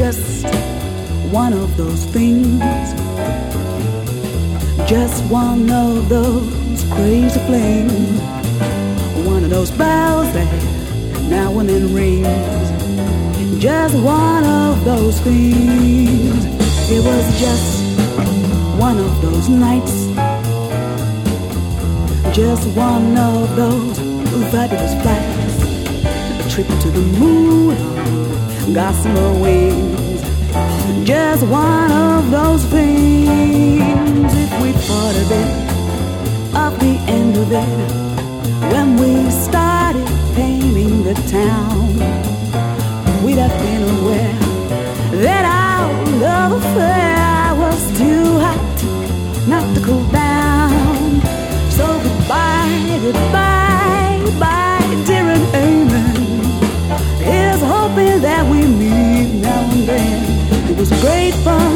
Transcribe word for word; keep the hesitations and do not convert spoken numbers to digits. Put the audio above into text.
just one of those things, just one of those crazy flings, one of those bells that now and then rings, just one of those things. It was just one of those nights, just one of those fabulous flights, a trip to the moon on gossamer wings, just one of those things. If we thought of it, of the end of it, when we started painting the town, we'd have been aware that our love affair was too hot not to cool down. So goodbye, goodbye, bye, dear and amen. Here's hoping that we meet now and then. It was great fun